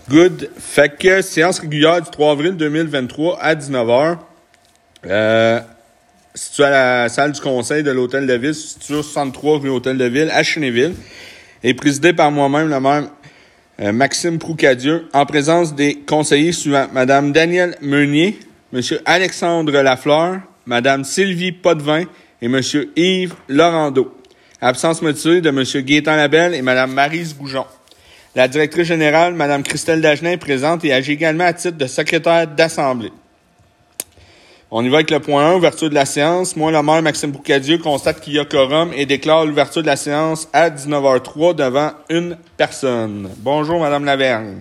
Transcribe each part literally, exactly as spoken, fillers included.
Good. Fait que séance régulière du trois avril deux mille vingt-trois à dix-neuf heures. Euh, situé à la salle du conseil de l'Hôtel de Ville, situé au soixante-trois rue Hôtel de Ville, à Chénéville, et présidé par moi-même, le maire euh, Maxime Proucadieu, en présence des conseillers suivants. Madame Danielle Meunier, Monsieur Alexandre Lafleur, Madame Sylvie Potvin et Monsieur Yves Laurando. Absence motivée de Monsieur Gaétan Labelle et Madame Maryse Goujon. La directrice générale, Mme Christelle Dagenin, est présente et agit également à titre de secrétaire d'Assemblée. On y va avec le point un, ouverture de la séance. Moi, le maire Maxime Proucadieu constate qu'il y a quorum et déclare l'ouverture de la séance à dix-neuf heures trois devant une personne. Bonjour, Mme Lavergne.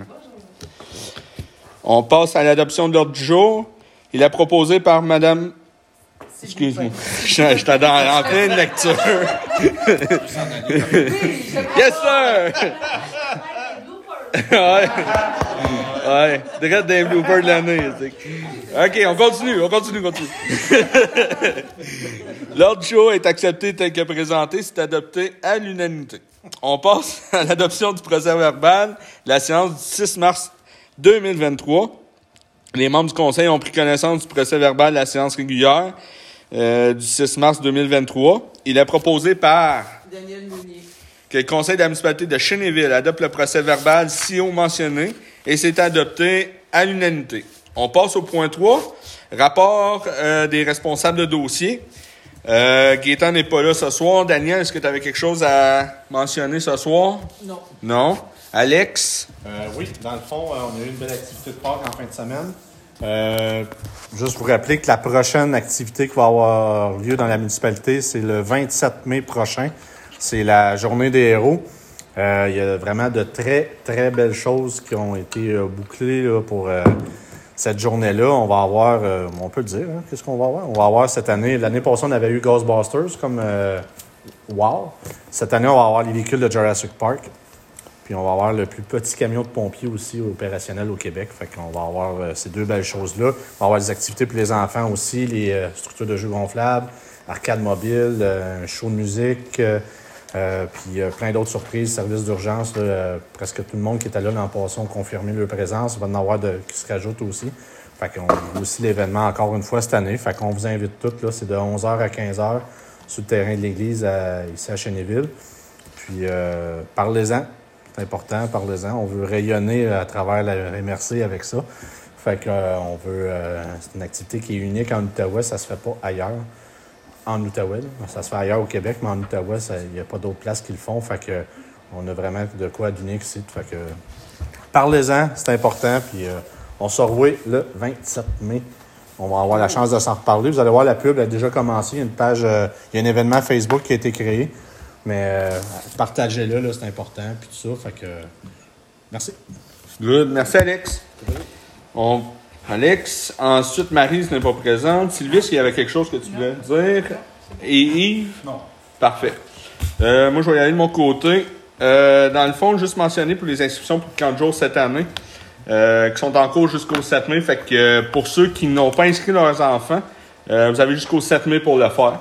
On passe à l'adoption de l'ordre du jour. Il est proposé par Mme... Excuse-moi, je, je t'adore en pleine lecture. Yes, sir! ouais. Ouais. Direct des bloopers de l'année. OK, on continue, on continue, on continue. L'ordre du jour est accepté tel que présenté, c'est adopté à l'unanimité. On passe à l'adoption du procès-verbal de la séance du six mars deux mille vingt-trois. Les membres du conseil ont pris connaissance du procès-verbal de la séance régulière euh, du six mars deux mille vingt-trois. Il est proposé par... Danielle Meunier. Que le conseil de la municipalité de Chénéville adopte le procès-verbal si haut mentionné et c'est adopté à l'unanimité. On passe au point trois, rapport euh, des responsables de dossier. Euh, Gaétan n'est pas là ce soir. Daniel, est-ce que tu avais quelque chose à mentionner ce soir? Non. Non. Alex? Euh, oui, dans le fond, euh, on a eu une belle activité de Pâques en fin de semaine. Euh, juste vous rappeler que la prochaine activité qui va avoir lieu dans la municipalité, c'est le vingt-sept mai prochain. C'est la journée des héros. Euh, il y a vraiment de très, très belles choses qui ont été euh, bouclées là, pour euh, cette journée-là. On va avoir, euh, on peut le dire, hein, qu'est-ce qu'on va avoir? On va avoir cette année, l'année passée, on avait eu Ghostbusters comme euh, wow. Cette année, on va avoir les véhicules de Jurassic Park. Puis on va avoir le plus petit camion de pompiers aussi opérationnel au Québec. Fait qu'on va avoir euh, ces deux belles choses-là. On va avoir des activités pour les enfants aussi, les euh, structures de jeux gonflables, arcade mobile, euh, un show de musique, euh, euh, puis euh, plein d'autres surprises, services d'urgence. Là, euh, presque tout le monde qui était là l'an passé ont confirmé leur présence. Il va y en avoir de, qui se rajoutent aussi. Fait qu'on a aussi l'événement encore une fois cette année. Fait qu'on vous invite toutes. Là, c'est de onze heures à quinze heures sur le terrain de l'église à, ici à Chénéville. Puis euh, parlez-en. C'est important, parlez-en. On veut rayonner à travers la M R C avec ça. Fait que euh, on veut. Euh, c'est une activité qui est unique en Outaouais, ça se fait pas ailleurs. En Outaouais, là. Ça se fait ailleurs au Québec, mais en Outaouais, il n'y a pas d'autres places qui le font. Fait que on a vraiment de quoi d'unique ici. Fait que parlez-en, c'est important. Puis euh, on se revoit le vingt-sept mai. On va avoir la chance de s'en reparler. Vous allez voir, la pub a déjà commencé. Il y a une page, euh, il y a un événement Facebook qui a été créé. Mais euh, partagez-le, là, c'est important, puis tout ça. Fait que, euh, merci. Good. Merci, Alex. On... Alex. Ensuite, Maryse n'est pas présente. Sylvie, est-ce qu'il y avait quelque chose que tu voulais dire? Et Yves? Non. Parfait. Euh, moi, je vais y aller de mon côté. Euh, dans le fond, juste mentionner pour les inscriptions pour quarante jours cette année, euh, qui sont en cours jusqu'au sept mai. Fait que euh, pour ceux qui n'ont pas inscrit leurs enfants, euh, vous avez jusqu'au sept mai pour le faire.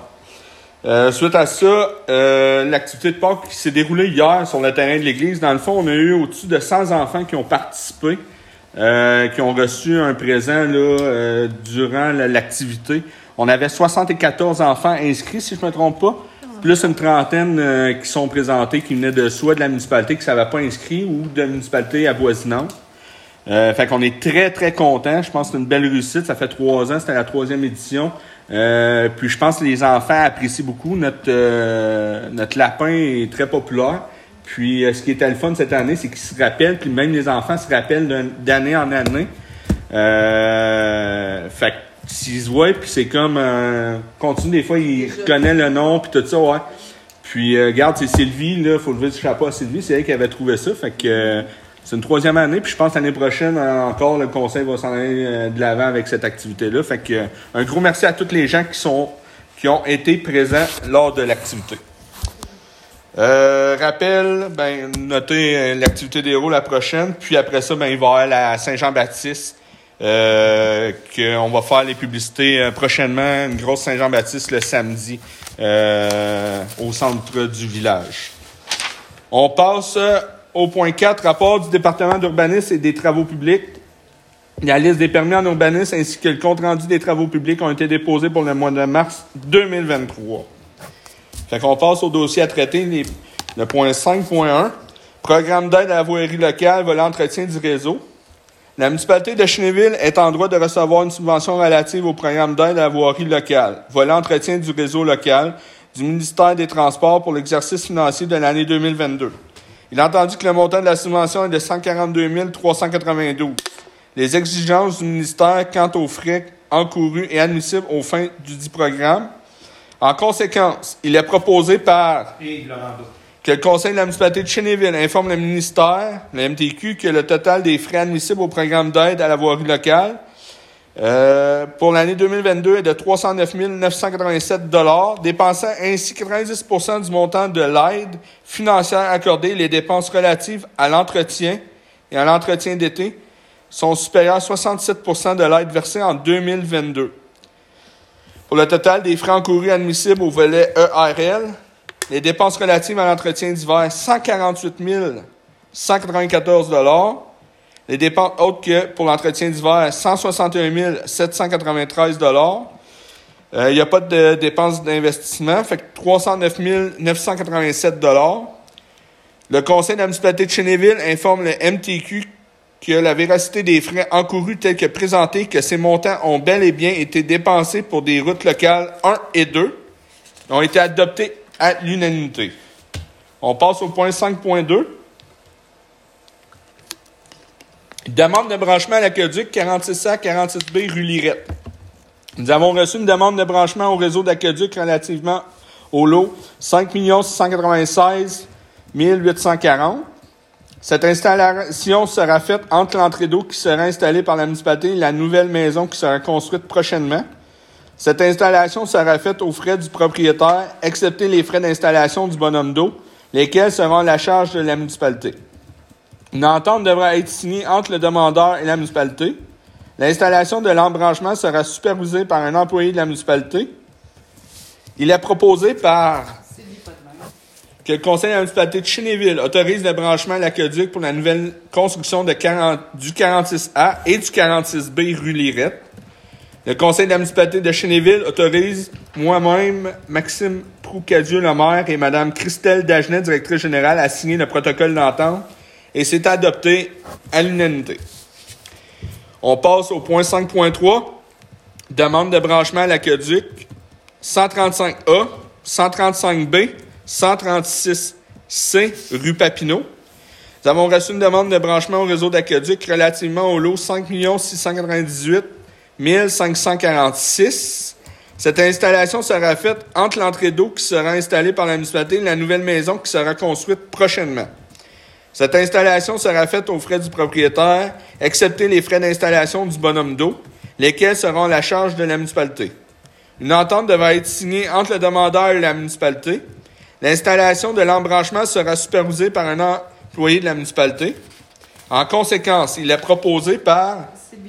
Euh, suite à ça, euh, l'activité de Pâques qui s'est déroulée hier sur le terrain de l'église, dans le fond, on a eu au-dessus de cent enfants qui ont participé, euh, qui ont reçu un présent là, euh, durant l'activité. On avait soixante-quatorze enfants inscrits, si je ne me trompe pas, plus une trentaine euh, qui sont présentés, qui venaient de soit de la municipalité qui ne s'avaient pas inscrit ou de la municipalité avoisinante. Euh, fait qu'on est très, très contents. Je pense que c'est une belle réussite. Ça fait trois ans, c'était la troisième édition. Euh, puis je pense que les enfants apprécient beaucoup. Notre euh, notre lapin est très populaire. Puis euh, ce qui était le fun cette année, c'est qu'ils se rappellent, puis même les enfants se rappellent d'année en année. Euh, fait que s'ils se voient, puis c'est comme euh, continue, des fois, ils reconnaissent le nom, puis tout ça, ouais. Puis euh, regarde, c'est Sylvie, là, faut lever du chapeau à Sylvie, c'est elle qui avait trouvé ça. Fait que euh, c'est une troisième année, puis je pense que l'année prochaine, encore, le conseil va s'en aller euh, de l'avant avec cette activité-là. Fait que euh, un gros merci à tous les gens qui sont qui ont été présents lors de l'activité. Euh, rappel, ben, notez euh, l'activité des héros la prochaine, puis après ça, ben, il va y avoir la Saint-Jean-Baptiste, euh, qu'on va faire les publicités euh, prochainement, une grosse Saint-Jean-Baptiste le samedi euh, au centre du village. On passe au point quatre, rapport du département d'urbanisme et des travaux publics. La liste des permis en urbanisme ainsi que le compte-rendu des travaux publics ont été déposés pour le mois de mars deux mille vingt-trois. Fait qu'on passe au dossier à traiter, les, le point cinq point un. Programme d'aide à la voirie locale, volet entretien du réseau. La municipalité de Chénéville est en droit de recevoir une subvention relative au programme d'aide à la voirie locale, volet entretien du réseau local, du ministère des Transports pour l'exercice financier de l'année deux mille vingt-deux. Il a entendu que le montant de la subvention est de cent quarante-deux mille trois cent quatre-vingt-douze. Les exigences du ministère quant aux frais encourus et admissibles aux fins du dit programme. En conséquence, il est proposé par que le Conseil de la municipalité de Chénéville informe le ministère, le M T Q, que le total des frais admissibles au programme d'aide à la voirie locale euh, pour l'année deux mille vingt-deux est de trois cent neuf mille neuf cent quatre-vingt-sept dollars, dépensant ainsi quatre-vingt-dix pour cent du montant de l'aide financière accordée. Les dépenses relatives à l'entretien et à l'entretien d'été sont supérieures à soixante-sept pour cent de l'aide versée en deux mille vingt-deux. Pour le total des frais encourus admissibles au volet E R L, les dépenses relatives à l'entretien d'hiver, cent quarante-huit mille cent quatre-vingt-quatorze dollars. Les dépenses autres que pour l'entretien d'hiver, cent soixante et un mille sept cent quatre-vingt-treize dollars. Euh, il n'y a pas de dépenses d'investissement, fait que trois cent neuf mille neuf cent quatre-vingt-sept dollars. Le Conseil de la municipalité de Chénéville informe le M T Q que la véracité des frais encourus tels que présentés, que ces montants ont bel et bien été dépensés pour des routes locales un et deux, ont été adoptés à l'unanimité. On passe au point cinq point deux. Demande de branchement à l'aqueduc quarante-six A quarante-six B rue Lirette. Nous avons reçu une demande de branchement au réseau d'aqueduc relativement au lot cinq millions six cent quatre-vingt-seize mille huit cent quarante. Cette installation sera faite entre l'entrée d'eau qui sera installée par la municipalité et la nouvelle maison qui sera construite prochainement. Cette installation sera faite aux frais du propriétaire, excepté les frais d'installation du bonhomme d'eau, lesquels seront à la charge de la municipalité. Une entente devra être signée entre le demandeur et la municipalité. L'installation de l'embranchement sera supervisée par un employé de la municipalité. Il est proposé par que le Conseil de la municipalité de Chénéville autorise le branchement à l'aqueduc pour la nouvelle construction de quarante, du quarante-six A et du quarante-six B rue Lirette. Le Conseil de la municipalité de Chénéville autorise moi-même, Maxime Proucadieu, le maire, et Mme Christelle Dagenet, directrice générale, à signer le protocole d'entente et c'est adopté à l'unanimité. On passe au point cinq point trois. Demande de branchement à l'aqueduc cent trente-cinq A, cent trente-cinq B, cent trente-six C, rue Papineau. Nous avons reçu une demande de branchement au réseau d'aqueduc relativement au lot cinq millions six cent quatre-vingt-dix-huit mille cinq cent quarante-six. Cette installation sera faite entre l'entrée d'eau qui sera installée par la municipalité et la nouvelle maison qui sera construite prochainement. Cette installation sera faite aux frais du propriétaire, excepté les frais d'installation du bonhomme d'eau, lesquels seront à la charge de la municipalité. Une entente devra être signée entre le demandeur et la municipalité. L'installation de l'embranchement sera supervisée par un employé de la municipalité. En conséquence, il est proposé par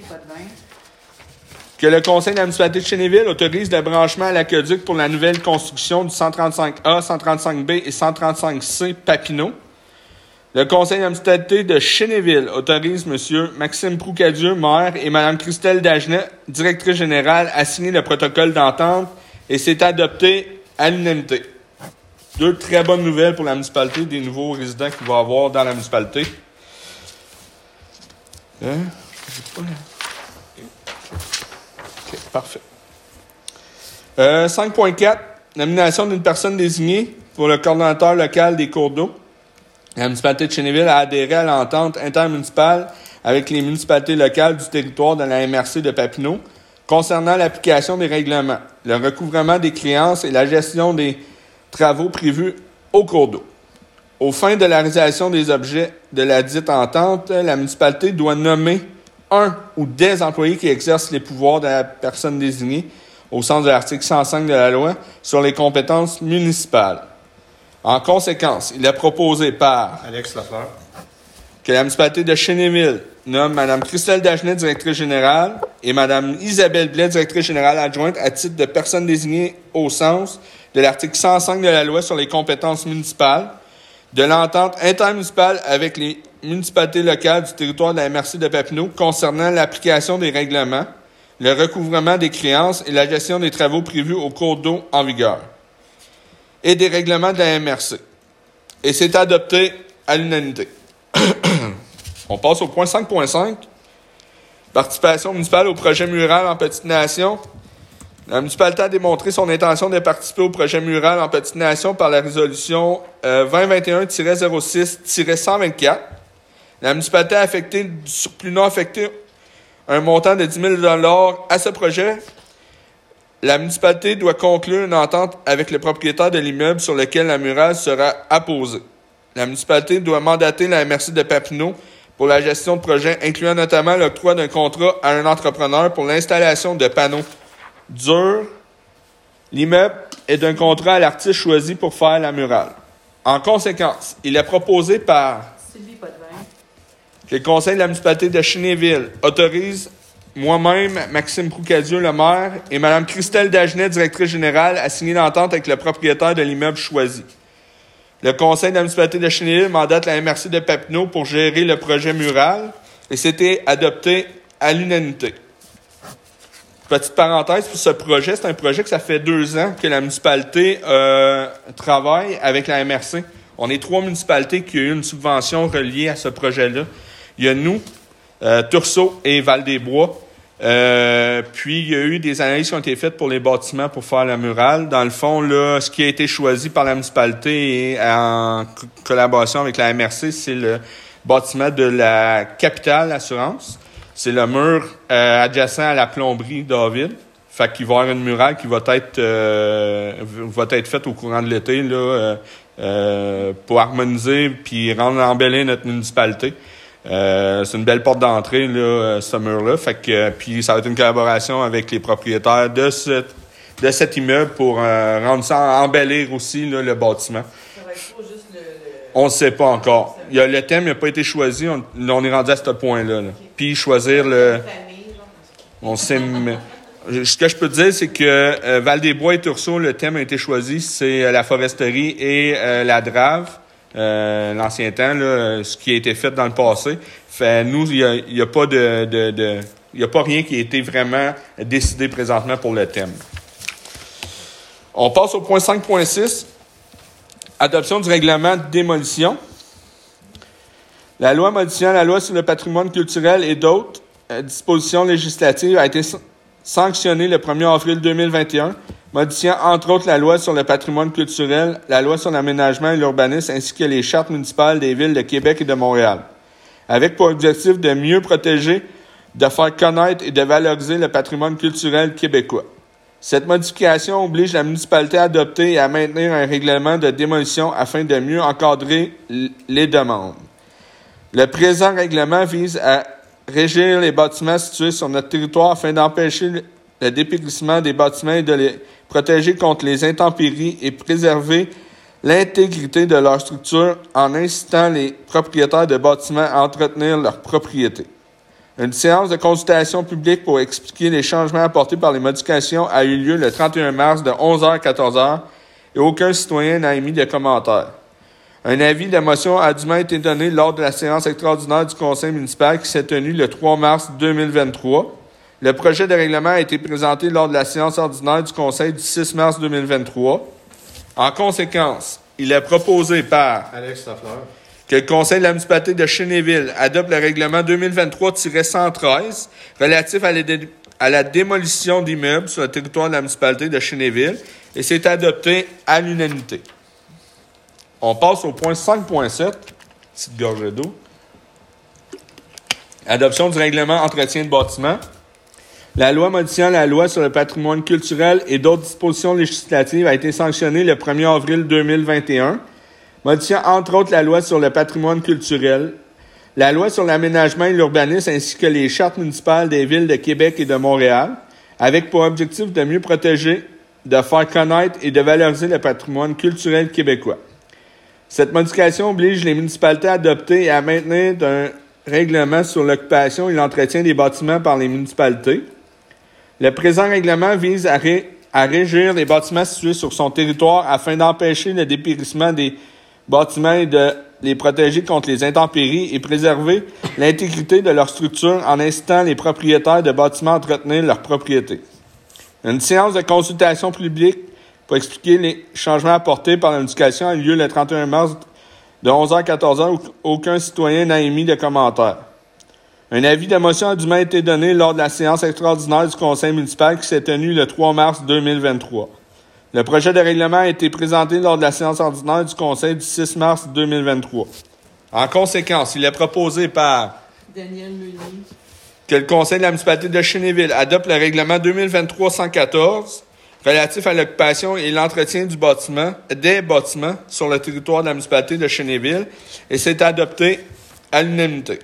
que le Conseil de la municipalité de Chénéville autorise le branchement à l'aqueduc pour la nouvelle construction du cent trente-cinq A, cent trente-cinq B et cent trente-cinq C Papineau. Le Conseil de la municipalité de Chénéville autorise M. Maxime Proucadieu, maire, et Mme Christelle Dagenet, directrice générale, à signer le protocole d'entente et c'est adopté à l'unanimité. Deux très bonnes nouvelles pour la municipalité, des nouveaux résidents qu'il va y avoir dans la municipalité. Hein? OK, parfait. Euh, cinq point quatre. Nomination d'une personne désignée pour le coordonnateur local des cours d'eau. La municipalité de Chénéville a adhéré à l'entente intermunicipale avec les municipalités locales du territoire de la M R C de Papineau concernant l'application des règlements, le recouvrement des créances et la gestion des travaux prévus au cours d'eau. Aux fins de la réalisation des objets de la dite entente, la municipalité doit nommer un ou des employés qui exercent les pouvoirs de la personne désignée au sens de l'article cent cinq de la loi sur les compétences municipales. En conséquence, il est proposé par Alex Lafleur que la municipalité de Chénéville nomme Mme Christelle Dagenet, directrice générale, et Mme Isabelle Blais, directrice générale adjointe, à titre de personnes désignées au sens de l'article cent cinq de la loi sur les compétences municipales, de l'entente intermunicipale avec les municipalités locales du territoire de la M R C de Papineau concernant l'application des règlements, le recouvrement des créances et la gestion des travaux prévus au cours d'eau en vigueur et des règlements de la M R C. Et c'est adopté à l'unanimité. On passe au point cinq point cinq. Participation municipale au projet mural en Petite Nation. La municipalité a démontré son intention de participer au projet mural en Petite Nation par la résolution euh, vingt vingt et un zéro six cent vingt-quatre. La municipalité a affecté du surplus non affecté un montant de dix mille dollars à ce projet. La municipalité doit conclure une entente avec le propriétaire de l'immeuble sur lequel la murale sera apposée. La municipalité doit mandater la M R C de Papineau pour la gestion de projets, incluant notamment l'octroi d'un contrat à un entrepreneur pour l'installation de panneaux durs. L'immeuble est d'un contrat à l'artiste choisi pour faire la murale. En conséquence, il est proposé par Sylvie Potvin que le conseil de la municipalité de Chénéville autorise moi-même, Maxime Proucadieu, le maire, et Mme Christelle Dagenet, directrice générale, à signer l'entente avec le propriétaire de l'immeuble choisi. Le conseil de la municipalité de Chénéville mandate la M R C de Papineau pour gérer le projet mural et c'était adopté à l'unanimité. Petite parenthèse, pour ce projet, c'est un projet que ça fait deux ans que la municipalité euh, travaille avec la M R C. On est trois municipalités qui ont eu une subvention reliée à ce projet-là. Il y a nous, euh, Tursault et Val-des-Bois. Euh, puis, il y a eu des analyses qui ont été faites pour les bâtiments pour faire la murale. Dans le fond, là, ce qui a été choisi par la municipalité et en co- collaboration avec la M R C, c'est le bâtiment de la Capitale Assurance. C'est le mur euh, adjacent à la plomberie David. Fait qu'il va y avoir une murale qui va être euh, va être faite au courant de l'été là, euh, euh, pour harmoniser puis rendre embellir notre municipalité. Euh, c'est une belle porte d'entrée, là, ce mur-là. Fait que, euh, puis ça va être une collaboration avec les propriétaires de, ce, de cet immeuble pour euh, rendre ça, embellir aussi là, le bâtiment. Ça va être pas juste le... le... On ne sait pas encore. Il y a, le thème n'a pas été choisi. On, on est rendu à ce point-là. Là. Okay. Puis choisir le... Famille, genre. On sait... Ce que je peux te dire, c'est que euh, Val-des-Bois et Tursault, le thème a été choisi, c'est euh, la foresterie et euh, la drave. Euh, l'ancien temps, là, ce qui a été fait dans le passé. Fait, nous, il n'y a, y a pas de, de, de y a pas rien qui a été vraiment décidé présentement pour le thème. On passe au point cinq point six. Adoption du règlement de démolition. La loi modifiant la loi sur le patrimoine culturel et d'autres euh, dispositions législatives a été sanctionnée le premier avril deux mille vingt et un. Modifiant entre autres la loi sur le patrimoine culturel, la loi sur l'aménagement et l'urbanisme ainsi que les chartes municipales des villes de Québec et de Montréal, avec pour objectif de mieux protéger, de faire connaître et de valoriser le patrimoine culturel québécois. Cette modification oblige la municipalité à adopter et à maintenir un règlement de démolition afin de mieux encadrer les demandes. Le présent règlement vise à régir les bâtiments situés sur notre territoire afin d'empêcher le dépérissement des bâtiments et de les protéger contre les intempéries et préserver l'intégrité de leur structure en incitant les propriétaires de bâtiments à entretenir leur propriété. Une séance de consultation publique pour expliquer les changements apportés par les modifications a eu lieu le trente et un mars de onze heures à quatorze heures et aucun citoyen n'a émis de commentaires. Un avis de motion a dûment été donné lors de la séance extraordinaire du conseil municipal qui s'est tenue le trois mars deux mille vingt-trois. Le projet de règlement a été présenté lors de la séance ordinaire du Conseil du six mars deux mille vingt-trois. En conséquence, il est proposé par Alex Lafleur que le Conseil de la municipalité de Chénéville adopte le règlement deux mille vingt-trois cent treize relatif à la, dé- à la démolition d'immeubles sur le territoire de la municipalité de Chénéville et c'est adopté à l'unanimité. On passe au point cinq point sept, petite gorgée d'eau. Adoption du règlement entretien de bâtiments. La loi modifiant la loi sur le patrimoine culturel et d'autres dispositions législatives a été sanctionnée le premier avril deux mille vingt et un, modifiant entre autres la loi sur le patrimoine culturel, la loi sur l'aménagement et l'urbanisme ainsi que les chartes municipales des villes de Québec et de Montréal, avec pour objectif de mieux protéger, de faire connaître et de valoriser le patrimoine culturel québécois. Cette modification oblige les municipalités à adopter et à maintenir un règlement sur l'occupation et l'entretien des bâtiments par les municipalités. Le présent règlement vise à, ré, à régir les bâtiments situés sur son territoire afin d'empêcher le dépérissement des bâtiments et de les protéger contre les intempéries et préserver l'intégrité de leur structure en incitant les propriétaires de bâtiments à entretenir leur propriété. Une séance de consultation publique pour expliquer les changements apportés par l'éducation a eu lieu le trente et un mars de onze heures à quatorze heures où aucun citoyen n'a émis de commentaires. Un avis de motion a dûment été donné lors de la séance extraordinaire du conseil municipal qui s'est tenue le trois mars deux mille vingt-trois. Le projet de règlement a été présenté lors de la séance ordinaire du conseil du six mars deux mille vingt-trois. En conséquence, il est proposé par Daniel Meunier que le conseil de la municipalité de Chénéville adopte le règlement deux mille vingt-trois cent quatorze relatif à l'occupation et l'entretien du bâtiment, des bâtiments sur le territoire de la municipalité de Chénéville et c'est adopté à l'unanimité.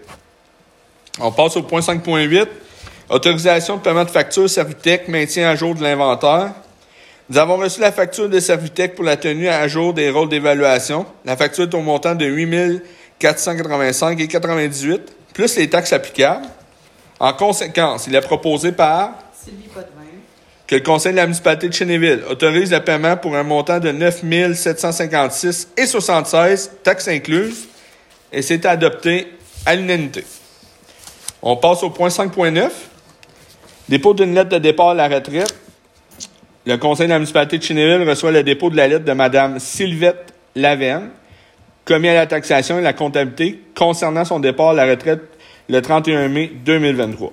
On passe au point cinq point huit. Autorisation de paiement de facture Servitec, maintien à jour de l'inventaire. Nous avons reçu la facture de Servitec pour la tenue à jour des rôles d'évaluation. La facture est au montant de huit mille quatre cent quatre-vingt-cinq dollars et quatre-vingt-dix-huit cents, plus les taxes applicables. En conséquence, il est proposé par Sylvie Potvin que le conseil de la municipalité de Chénéville autorise le paiement pour un montant de neuf mille sept cent cinquante-six dollars et soixante-seize cents, taxes incluses, et c'est adopté à l'unanimité. On passe au point cinq point neuf. Dépôt d'une lettre de départ à la retraite. Le conseil de la municipalité de Chénéville reçoit le dépôt de la lettre de Mme Sylvette Lavergne, commis à la taxation et la comptabilité, concernant son départ à la retraite le trente et un mai deux mille vingt-trois.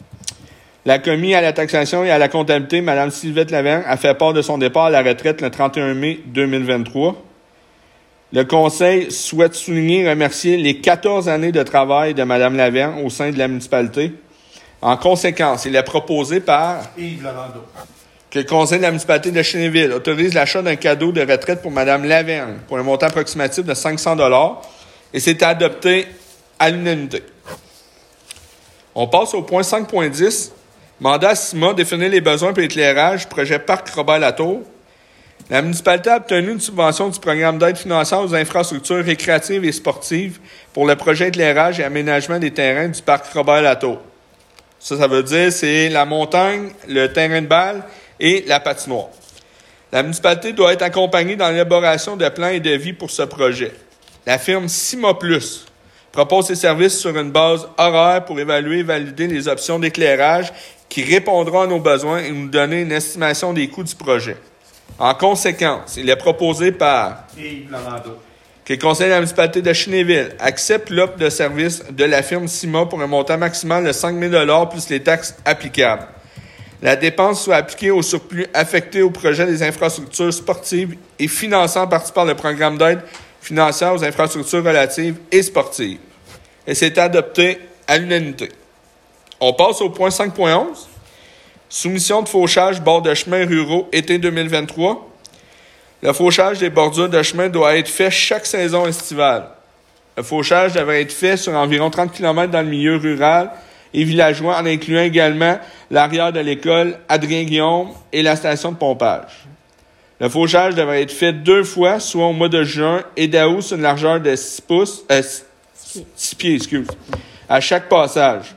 La commis à la taxation et à la comptabilité, Mme Sylvette Lavergne, a fait part de son départ à la retraite le trente et un mai deux mille vingt-trois. Le conseil souhaite souligner et remercier les quatorze années de travail de Mme Lavergne au sein de la municipalité. En conséquence, il est proposé par Yves Lavando que le conseil de la municipalité de Chénéville autorise l'achat d'un cadeau de retraite pour Mme Lavergne pour un montant approximatif de cinq cents dollars et c'est adopté à l'unanimité. On passe au point cinq point dix. Mandat à CIMA, définir les besoins pour l'éclairage, projet Parc Robert-Latour. La municipalité a obtenu une subvention du programme d'aide financière aux infrastructures récréatives et sportives pour le projet éclairage et aménagement des terrains du Parc Robert-Latour. Ça, ça veut dire c'est la montagne, le terrain de balle et la patinoire. La municipalité doit être accompagnée dans l'élaboration de plans et de devis pour ce projet. La firme CIMA Plus propose ses services sur une base horaire pour évaluer et valider les options d'éclairage qui répondront à nos besoins et nous donner une estimation des coûts du projet. En conséquence, il est proposé par Yves Lavando que le conseil de la municipalité de Chénéville accepte l'offre de service de la firme CIMA pour un montant maximal de cinq mille dollars plus les taxes applicables. La dépense soit appliquée au surplus affecté au projet des infrastructures sportives et financé en partie par le programme d'aide financière aux infrastructures relatives et sportives. Et c'est adopté à l'unanimité. On passe au point cinq point onze. Soumission de fauchage bord de chemins ruraux été deux mille vingt-trois. Le fauchage des bordures de chemin doit être fait chaque saison estivale. Le fauchage devrait être fait sur environ trente kilomètres dans le milieu rural et villageois, en incluant également l'arrière de l'école Adrien-Guillaume et la station de pompage. Le fauchage devrait être fait deux fois, soit au mois de juin et d'août sur une largeur de six pouces, euh, six pieds, excuse, à chaque passage.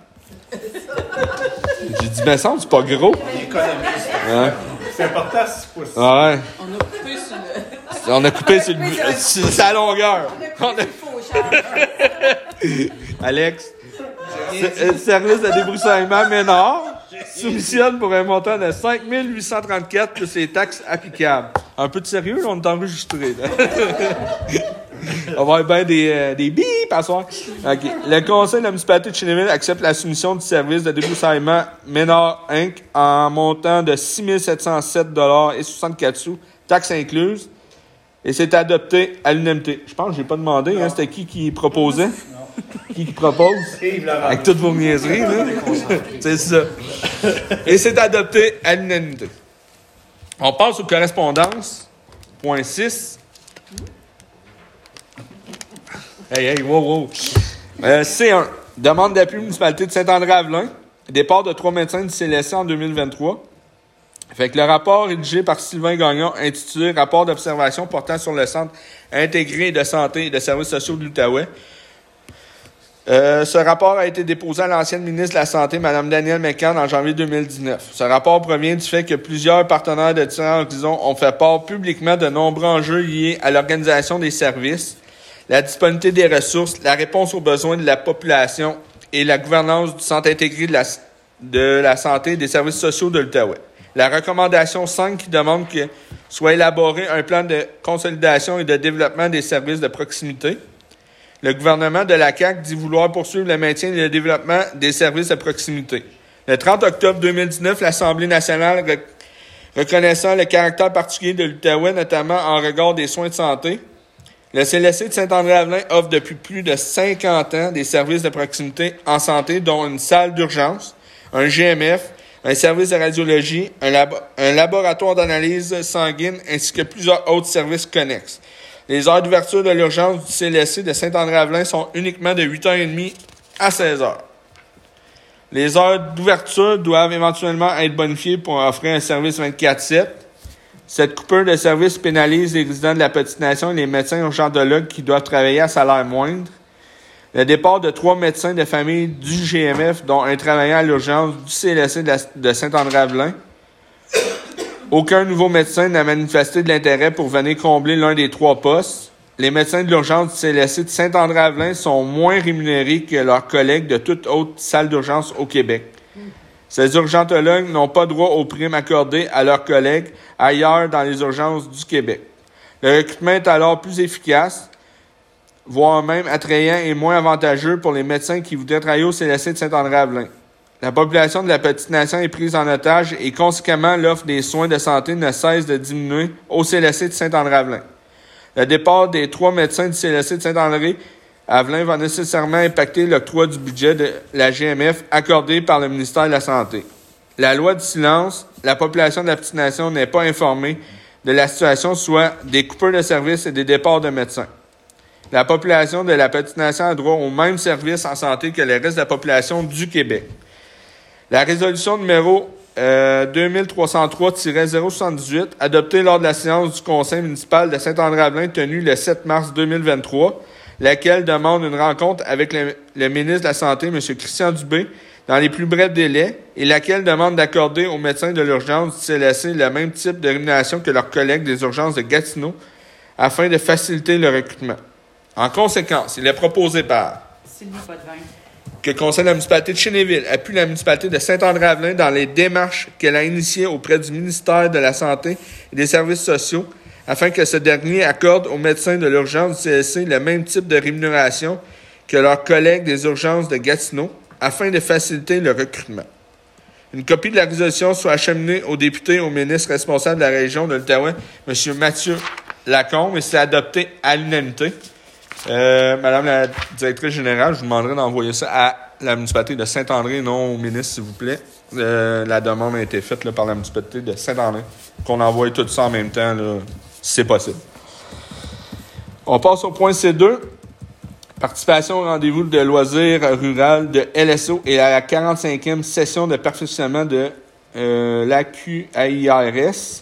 J'ai dit, mais ça, c'est pas gros. Économiste. Hein? C'est important, six pouces. Ah ouais. On a coupé sur le. On a coupé sur, le, sur sa longueur. On a coupé sur le fauchage. Alex, le service de débroussaillement Ménard soumissionne pour un montant de cinq mille huit cent trente-quatre plus les taxes applicables. Un peu de sérieux, là, on est enregistré. Là. On va avoir bien des, euh, des bips à soir. Okay. Le conseil de la municipalité de Chénéville accepte la soumission du service de débroussaillement Ménard Incorporé en montant de six mille sept cent sept dollars et soixante-quatre sous, taxes incluses. Et c'est adopté à l'unanimité. Je pense que je n'ai pas demandé, hein, c'était qui qui proposait? Non. Qui qui propose? Avec toutes vos niaiseries, là. C'est ça. Et c'est adopté à l'unanimité. On passe aux correspondances. Point six. Hey, hey, wow, wow. Euh, C un. Demande d'appui municipalité de Saint-André-Avelin. Départ de trois médecins du C L S C en deux mille vingt-trois. Fait que le rapport rédigé par Sylvain Gagnon, intitulé « Rapport d'observation portant sur le Centre intégré de santé et de services sociaux de l'Outaouais », Euh, ce rapport a été déposé à l'ancienne ministre de la Santé, Mme Danielle McCann, en janvier deux mille dix-neuf. Ce rapport provient du fait que plusieurs partenaires de différents horizons ont fait part publiquement de nombreux enjeux liés à l'organisation des services, la disponibilité des ressources, la réponse aux besoins de la population et la gouvernance du Centre intégré de la, de la santé et des services sociaux de l'Outaouais. La recommandation cinq qui demande que soit élaboré un plan de consolidation et de développement des services de proximité. Le gouvernement de la C A Q dit vouloir poursuivre le maintien et le développement des services de proximité. Le trente octobre deux mille dix-neuf, l'Assemblée nationale, rec- reconnaissant le caractère particulier de l'Outaouais, notamment en regard des soins de santé, le C L S C de Saint-André-Avelin offre depuis plus de cinquante ans des services de proximité en santé, dont une salle d'urgence, un G M F, un service de radiologie, un, labo- un laboratoire d'analyse sanguine, ainsi que plusieurs autres services connexes. Les heures d'ouverture de l'urgence du C L S C de Saint-André-Avelin sont uniquement de huit heures trente à seize heures. Les heures d'ouverture doivent éventuellement être bonifiées pour offrir un service vingt-quatre sept. Cette coupure de service pénalise les résidents de la Petite Nation et les médecins urgentologues qui doivent travailler à salaire moindre. Le départ de trois médecins de famille du G M F, dont un travaillant à l'urgence du C L S C de, la, de Saint-André-Avelin. Aucun nouveau médecin n'a manifesté de l'intérêt pour venir combler l'un des trois postes. Les médecins de l'urgence du C L S C de Saint-André-Avelin sont moins rémunérés que leurs collègues de toute autre salle d'urgence au Québec. Ces urgentologues n'ont pas droit aux primes accordées à leurs collègues ailleurs dans les urgences du Québec. Le recrutement est alors plus efficace, voire même attrayant et moins avantageux pour les médecins qui voudraient travailler au C L S C de Saint-André-Avelin. La population de la Petite Nation est prise en otage et conséquemment l'offre des soins de santé ne cesse de diminuer au C L S C de Saint-André-Avelin. Le départ des trois médecins du C L S C de Saint-André-Avelin va nécessairement impacter l'octroi du budget de la G M F accordé par le ministère de la Santé. La loi du silence, la population de la Petite Nation n'est pas informée de la situation, soit des coupures de services et des départs de médecins. La population de la Petite Nation a droit aux mêmes services en santé que le reste de la population du Québec. La résolution numéro euh, deux mille trois cent trois tiret zéro soixante-dix-huit, adoptée lors de la séance du Conseil municipal de Saint-André-Avelin tenue le sept mars deux mille vingt-trois, laquelle demande une rencontre avec le, le ministre de la Santé, M. Christian Dubé, dans les plus brefs délais, et laquelle demande d'accorder aux médecins de l'urgence du C L S C le même type de rémunération que leurs collègues des urgences de Gatineau, afin de faciliter le recrutement. En conséquence, il est proposé par Sylvie Potvin. que le Conseil de la municipalité de Chénéville appuie la municipalité de Saint-André-Avelin dans les démarches qu'elle a initiées auprès du ministère de la Santé et des Services sociaux afin que ce dernier accorde aux médecins de l'urgence du C L S C le même type de rémunération que leurs collègues des urgences de Gatineau afin de faciliter le recrutement. Une copie de la résolution soit acheminée aux députés et aux ministres responsables de la région de l'Outaouais, M. Mathieu Lacombe, et c'est adopté à l'unanimité. Euh, Madame la directrice générale, je vous demanderai d'envoyer ça à la municipalité de Saint-André, non au ministre, s'il vous plaît. Euh, la demande a été faite là, par la municipalité de Saint-André. Qu'on envoie tout ça en même temps, là, si c'est possible. On passe au point C deux. Participation au rendez-vous de loisirs rural de L S O et à la quarante-cinquième session de perfectionnement de euh, l'A Q A I R S.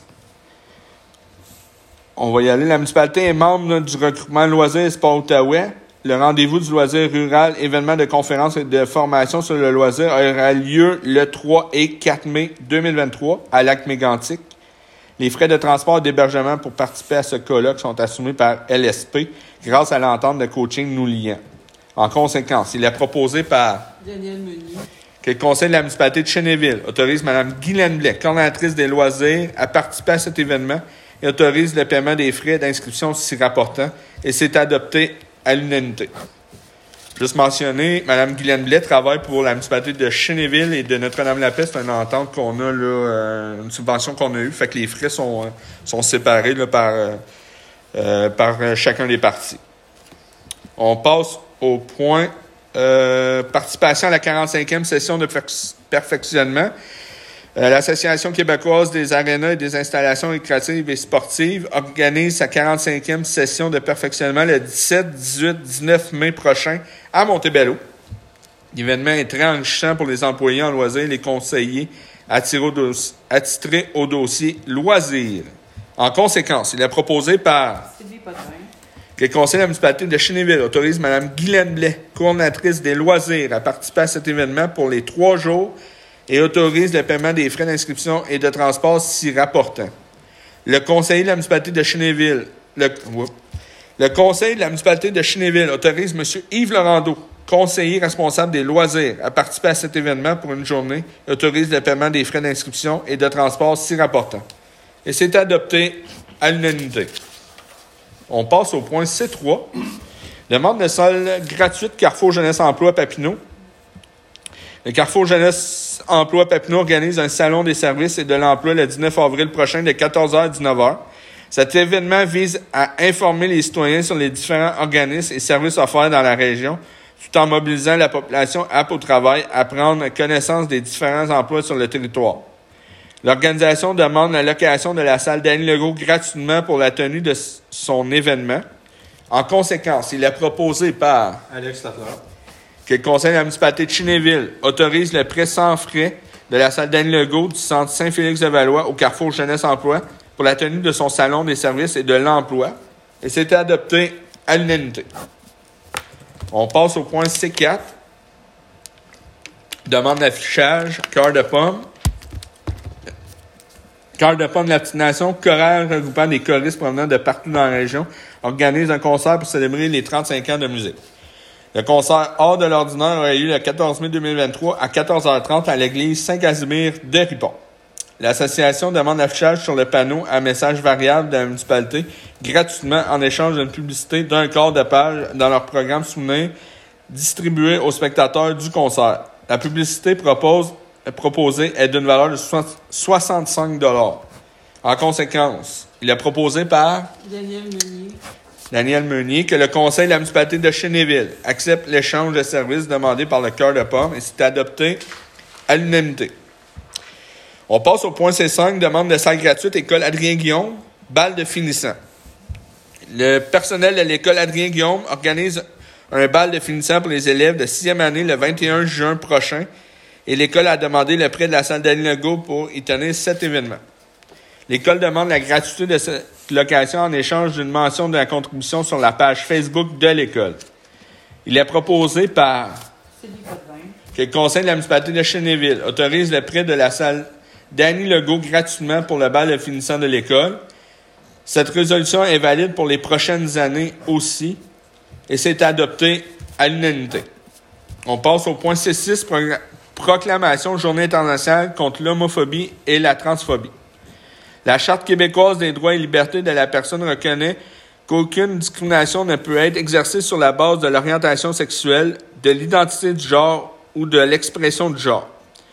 On va y aller. La municipalité est membre là, du regroupement Loisirs et Sport Outaouais. Le rendez-vous du loisir rural, événement de conférence et de formation sur le loisir, aura lieu le trois et quatre mai deux mille vingt-trois à Lac-Mégantic. Les frais de transport et d'hébergement pour participer à ce colloque sont assumés par L S P grâce à l'entente de coaching nous liant. En conséquence, il est proposé par Daniel Meunier. que le conseil de la municipalité de Chénéville autorise Mme Guylaine Blais, coordonnatrice des loisirs, à participer à cet événement et autorise le paiement des frais d'inscription s'y rapportant, et c'est adopté à l'unanimité. Juste mentionner, Mme Guylaine Blais travaille pour la municipalité de Chénéville et de Notre-Dame-la-Paix. C'est une entente qu'on a, là, euh, une subvention qu'on a eue. Fait que les frais sont, euh, sont séparés là, par, euh, euh, par euh, chacun des partis. On passe au point euh, participation à la quarante-cinquième session de perf- perfectionnement. Euh, L'Association québécoise des arénas et des installations récréatives et sportives organise sa quarante-cinquième session de perfectionnement le dix-sept, dix-huit, dix-neuf mai prochain à Montebello. L'événement est très enrichissant pour les employés en loisirs et les conseillers attitrés au, dos- attitrés au dossier loisirs. En conséquence, il est proposé par Sylvie Potvin. Que le conseil de la municipalité de Chénéville autorise Mme Guylaine Blais, coordonnatrice des loisirs, à participer à cet événement pour les trois jours et autorise le paiement des frais d'inscription et de transport s'y rapportant. Le conseiller de la municipalité de Chénéville, le, le conseil de la municipalité de Chénéville autorise M. Yves Laurando, conseiller responsable des loisirs, à participer à cet événement pour une journée et autorise le paiement des frais d'inscription et de transport s'y rapportant. Et c'est adopté à l'unanimité. On passe au point C trois. Demande de salle gratuite Carrefour Jeunesse Emploi Papineau. Le Carrefour Jeunesse Emploi Papineau organise un salon des services et de l'emploi le dix-neuf avril prochain de quatorze heures à dix-neuf heures. Cet événement vise à informer les citoyens sur les différents organismes et services offerts dans la région, tout en mobilisant la population apte au travail à prendre connaissance des différents emplois sur le territoire. L'organisation demande la location de la salle Dany Legault gratuitement pour la tenue de son événement. En conséquence, il est proposé par Alex Lafleur. que le conseil de la municipalité de Chénéville autorise le prêt sans frais de la salle Dany Legault du centre Saint-Félix-de-Valois au Carrefour Jeunesse Emploi pour la tenue de son salon des services et de l'emploi. Et c'était adopté à l'unanimité. On passe au point C quatre. Demande d'affichage, cœur de pomme. Cœur de pomme de la petite nation, chorale regroupant des choristes provenant de partout dans la région, organise un concert pour célébrer les trente-cinq ans de musique. Le concert hors de l'ordinaire aura lieu le quatorze mai deux mille vingt-trois à quatorze heures trente à l'église Saint-Casimir de Ripon. L'association demande l'affichage sur le panneau à messages variables de la municipalité gratuitement en échange d'une publicité d'un quart de page dans leur programme souvenir distribué aux spectateurs du concert. La publicité propose proposé est d'une valeur de soixante-cinq dollars. En conséquence, il est proposé par Daniel Meunier. Daniel Meunier que le conseil de la municipalité de Chénéville accepte l'échange de services demandé par le cœur de pomme et c'est adopté à l'unanimité. On passe au point C cinq, demande de salle gratuite, école Adrien-Guillaume, bal de finissant. Le personnel de l'école Adrien-Guillaume organise un bal de finissant pour les élèves de sixième année le vingt et un juin prochain. Et l'école a demandé le prêt de la salle Dany Legault pour y tenir cet événement. L'école demande la gratuité de cette location en échange d'une mention de la contribution sur la page Facebook de l'école. Il est proposé par que le conseil de la municipalité de Chénéville autorise le prêt de la salle Dany Legault gratuitement pour le bal de finissant de l'école. Cette résolution est valide pour les prochaines années aussi et c'est adopté à l'unanimité. On passe au point C six, proclamation Journée internationale contre l'homophobie et la transphobie. La Charte québécoise des droits et libertés de la personne reconnaît qu'aucune discrimination ne peut être exercée sur la base de l'orientation sexuelle, de l'identité du genre ou de l'expression du genre.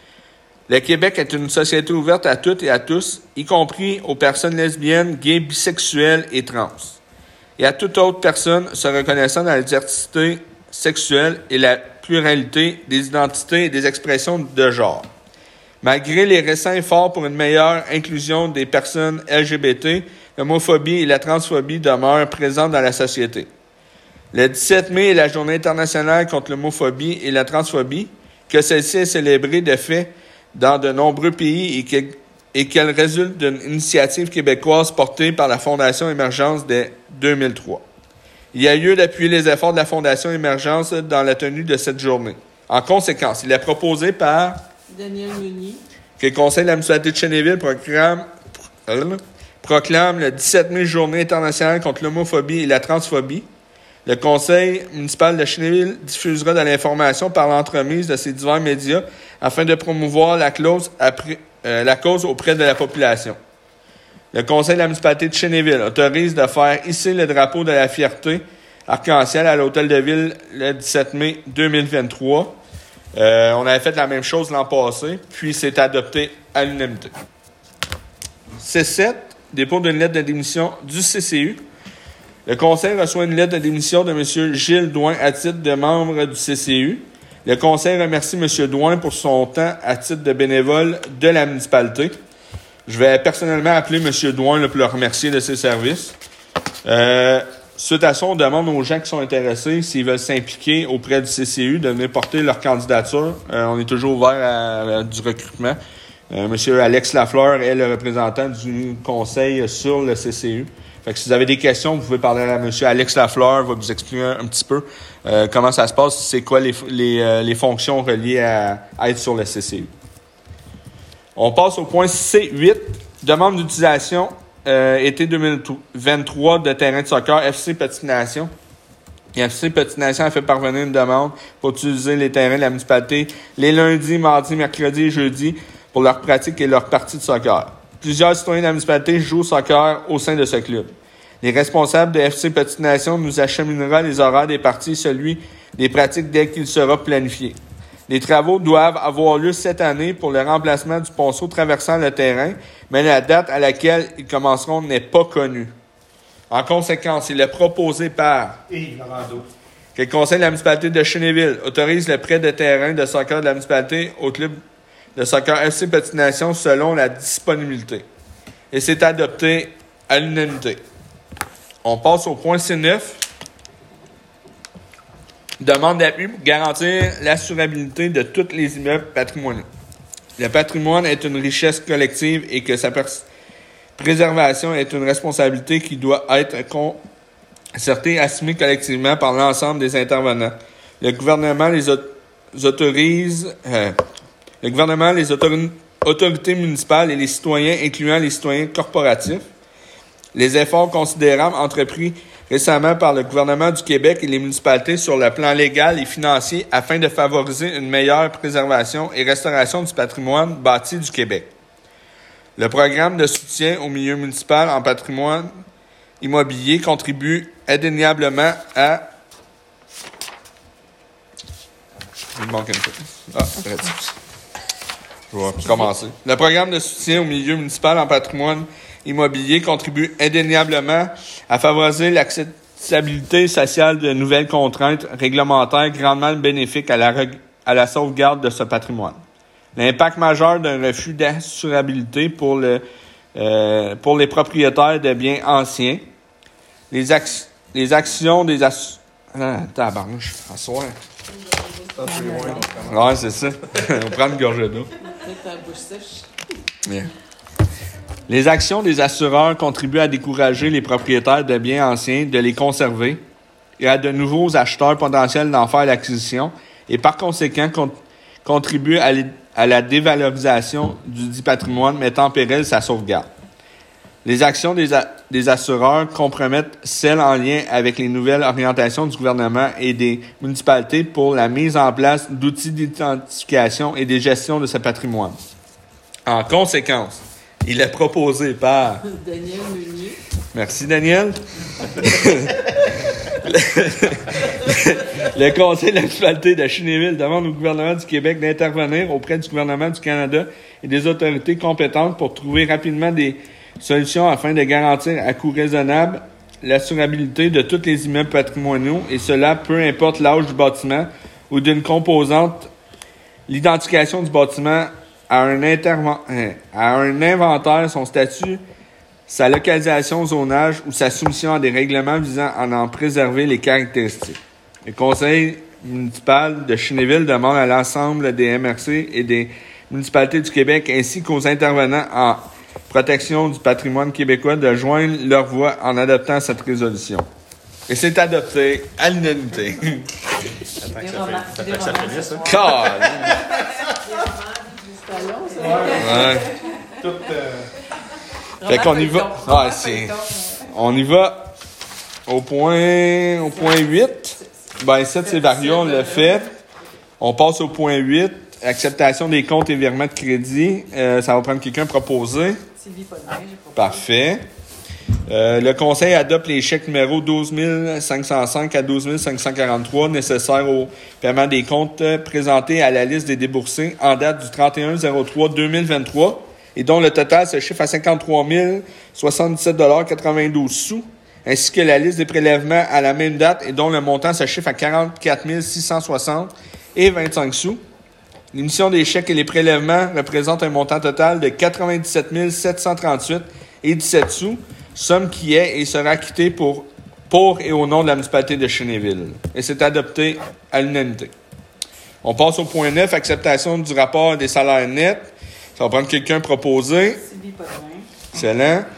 Le Québec est une société ouverte à toutes et à tous, y compris aux personnes lesbiennes, gays, bisexuelles et trans, et à toute autre personne se reconnaissant dans la diversité sexuelle et la pluralité des identités et des expressions de genre. Malgré les récents efforts pour une meilleure inclusion des personnes L G B T, l'homophobie et la transphobie demeurent présentes dans la société. Le dix-sept mai est la Journée internationale contre l'homophobie et la transphobie, que celle-ci est célébrée de fait dans de nombreux pays et, que, et qu'elle résulte d'une initiative québécoise portée par la Fondation Émergence dès deux mille trois. Il y a lieu d'appuyer les efforts de la Fondation Émergence dans la tenue de cette journée. En conséquence, il est proposé par Daniel Meunier que le conseil de la municipalité de Chénéville proclame, proclame le dix-sept mai Journée internationale contre l'homophobie et la transphobie. Le conseil municipal de Chénéville diffusera de l'information par l'entremise de ces divers médias afin de promouvoir la, clause après, euh, la cause auprès de la population. Le conseil de la municipalité de Chénéville autorise de faire hisser le drapeau de la fierté arc-en-ciel à l'hôtel de ville le dix-sept mai deux mille vingt-trois. Euh, on avait fait la même chose l'an passé, puis c'est adopté à l'unanimité. C sept, dépôt d'une lettre de démission du C C U. Le conseil reçoit une lettre de démission de M. Gilles Douin à titre de membre du C C U. Le conseil remercie M. Douin pour son temps à titre de bénévole de la municipalité. Je vais personnellement appeler M. Douin là, pour le remercier de ses services. Euh, suite à ça, on demande aux gens qui sont intéressés, s'ils veulent s'impliquer auprès du C C U, de venir porter leur candidature. Euh, on est toujours ouvert à, à du recrutement. Euh, M. Alex Lafleur est le représentant du conseil sur le C C U. Fait que si vous avez des questions, vous pouvez parler à M. Alex Lafleur, il va vous expliquer un, un petit peu euh, comment ça se passe, c'est quoi les, les, euh, les fonctions reliées à, à être sur le C C U. On passe au point C huit, demande d'utilisation euh, été deux mille vingt-trois de terrain de soccer F C Petite Nation. F C Petite Nation a fait parvenir une demande pour utiliser les terrains de la municipalité les lundis, mardis, mercredis et jeudis pour leur pratique et leur partie de soccer. Plusieurs citoyens de la municipalité jouent au soccer au sein de ce club. Les responsables de F C Petite Nation nous acheminera les horaires des parties et celui des pratiques dès qu'il sera planifié. Les travaux doivent avoir lieu cette année pour le remplacement du ponceau traversant le terrain, mais la date à laquelle ils commenceront n'est pas connue. En conséquence, il est proposé par Yves Laurando. que le conseil de la municipalité de Chénéville autorise le prêt de terrain de soccer de la municipalité au club de soccer F C Petite Nation selon la disponibilité. Et c'est adopté à l'unanimité. On passe au point C neuf. Demande d'appui pour garantir l'assurabilité de tous les immeubles patrimoniaux. Le patrimoine est une richesse collective et que sa pers- préservation est une responsabilité qui doit être concertée et assumée collectivement par l'ensemble des intervenants. Le gouvernement les, au- autorise, euh, le gouvernement, les autori- autorités municipales et les citoyens, incluant les citoyens corporatifs, les efforts considérables entrepris récemment par le gouvernement du Québec et les municipalités sur le plan légal et financier afin de favoriser une meilleure préservation et restauration du patrimoine bâti du Québec. Le programme de soutien au milieu municipal en patrimoine immobilier contribue indéniablement à... Il me manque une chose. Ah, arrête. Je vais commencer. Le programme de soutien au milieu municipal en patrimoine immobilier contribue indéniablement à favoriser l'acceptabilité sociale de nouvelles contraintes réglementaires grandement bénéfiques à la, reg- à la sauvegarde de ce patrimoine. L'impact majeur d'un refus d'assurabilité pour, le, euh, pour les propriétaires de biens anciens, les, ac- les actions des assureurs... Ah, tabarnouche, à soir. Ouais, c'est ça. On prend une gorgée d'eau. Peut-être la bouche sèche. Yeah. Les actions des assureurs contribuent à décourager les propriétaires de biens anciens de les conserver et à de nouveaux acheteurs potentiels d'en faire l'acquisition et par conséquent con- contribuent à, les- à la dévalorisation du dit patrimoine mettant en péril sa sauvegarde. Les actions des, a- des assureurs compromettent celles en lien avec les nouvelles orientations du gouvernement et des municipalités pour la mise en place d'outils d'identification et de gestion de ce patrimoine. En conséquence, il est proposé par... Daniel Meunier. Merci, Daniel. le, le Conseil de la municipalité de Chénéville demande au gouvernement du Québec d'intervenir auprès du gouvernement du Canada et des autorités compétentes pour trouver rapidement des solutions afin de garantir à coût raisonnable l'assurabilité de tous les immeubles patrimoniaux, et cela peu importe l'âge du bâtiment ou d'une composante, l'identification du bâtiment à un, interven- à un inventaire, son statut, sa localisation au zonage ou sa soumission à des règlements visant à en préserver les caractéristiques. Le Conseil municipal de Chénéville demande à l'ensemble des M R C et des municipalités du Québec ainsi qu'aux intervenants en protection du patrimoine québécois de joindre leur voix en adoptant cette résolution. Et c'est adopté à l'unanimité. Attends Des que ça romans- fait- des attends que ça romans finisse, ce hein. soir. Calme. C'est pas long, ça. Ouais. Tout, euh, Fait qu'on y va. Roman Ah, feuilleton. c'est- Roman On y va au point, au point huit. Ben, ça, c'est Vario, on l'a fait. On passe au point huit. Acceptation des comptes et virements de crédit. Euh, ça va prendre quelqu'un proposé. Sylvie Podin, j'ai proposé. Parfait. Euh, le Conseil adopte les chèques numéro douze mille cinq cent cinq à douze mille cinq cent quarante-trois nécessaires au paiement des comptes euh, présentés à la liste des déboursés en date du trente et un zéro trois deux mille vingt-trois et dont le total se chiffre à cinquante-trois mille soixante-dix-sept dollars quatre-vingt-douze sous, ainsi que la liste des prélèvements à la même date et dont le montant se chiffre à quarante-quatre mille six cent soixante et vingt-cinq sous. L'émission des chèques et les prélèvements représente un montant total de quatre-vingt-dix-sept mille sept cent trente-huit et dix-sept sous, somme qui est et sera acquittée pour, pour et au nom de la municipalité de Chénéville. Et c'est adopté à l'unanimité. On passe au point neuf, acceptation du rapport des salaires nets. Ça va prendre quelqu'un proposé. Sylvie Podin. Excellent.